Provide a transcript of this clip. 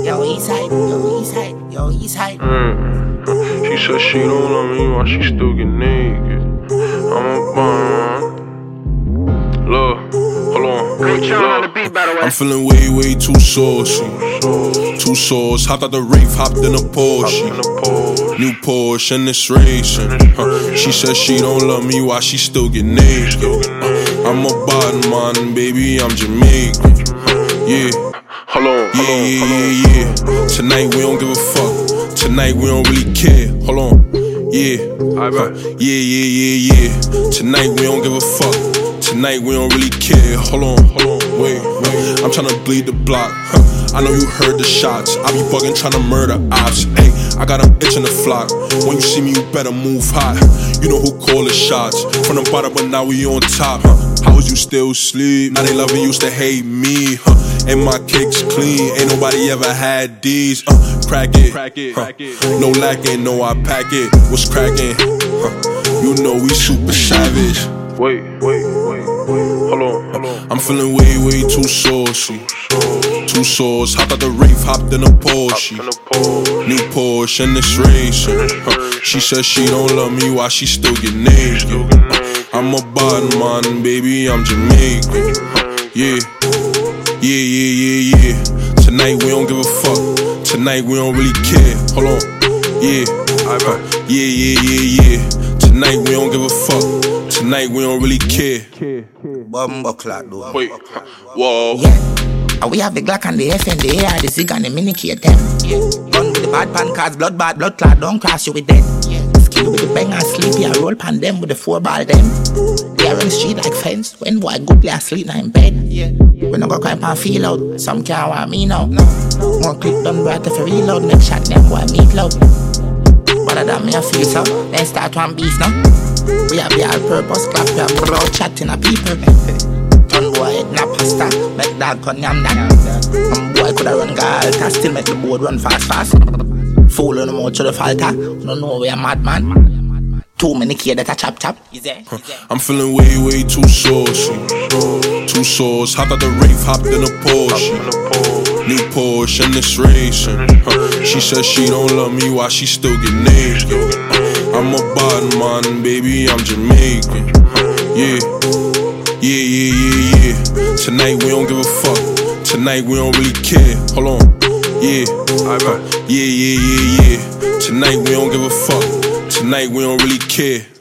Yo, Eastside, yo, Eastside, yo, Eastside. She said she don't love me while she still get naked. I'm a bum. Look, hold on. Great tune on the beat, by the way. I'm feeling way too saucy. Too sauce, hopped out the rave, hopped in a Porsche. New Porsche and it's racing. She said she don't love me while she still get naked. I'm a bad man, baby, I'm Jamaican. Yeah. Hold on. Yeah. Tonight we don't give a fuck. Tonight we don't really care. Hold on. Yeah. Yeah. Tonight we don't give a fuck. Tonight we don't really care. Hold on. Wait. I'm tryna bleed the block. I know you heard the shots. I be bugging tryna murder ops. Ayy, I got an itch in the flock. When you see me, you better move hot. You know who call the shots. From the bottom, but now we on top. How was you still sleep? Now they loving used to hate me. And my kicks clean. Ain't nobody ever had these. Crack it. No lacking, no I pack it. What's cracking? You know we super savage. Wait. Hold on. I'm feeling way too saucy. Too sauce, hopped out the rave, hopped in a Porsche. New Porsche and it's racing. She said she don't love me while she still get naked. I'm a bad man, baby, I'm Jamaican. Yeah. Tonight we don't give a fuck. Tonight we don't really care. Hold on. Yeah. Tonight we don't give a fuck. Tonight we don't really care. Bumbo clock, though. Wait. Whoa. Yeah. We have the Glock and the F and the AR, the Zig and the minicate them. Yeah. Gun with the bad pan cards, blood bad, blood clot, don't cross you with dead. Yeah. Skill with the bang and sleepy, I roll pan them with the 4-ball them. They are on the street like fence, when boy good play asleep now in bed. Yeah. We no go cry pan feel out, some can't want me now. More click done bright if you reload, make shot them boy meat loud. Better than me I feel so, then start one beef now. We have the all purpose clap, we have bro chatting a people. Ton boy head na pasta, make dog con yam that. Boy coulda run galta, still make the board run fast. Fool on the mouth to the falter, no know we a madman. Too many kids that a chop. I'm feeling way too saucy. Too sauce, hopped out the rave, hopped in a Porsche. New Porsche and it's racing. She said she don't love me while she still get naked. I'm a bad man, baby, I'm Jamaican. Yeah. Tonight we don't give a fuck. Tonight we don't really care. Hold on. Yeah. Tonight we don't give a fuck. Tonight we don't really care.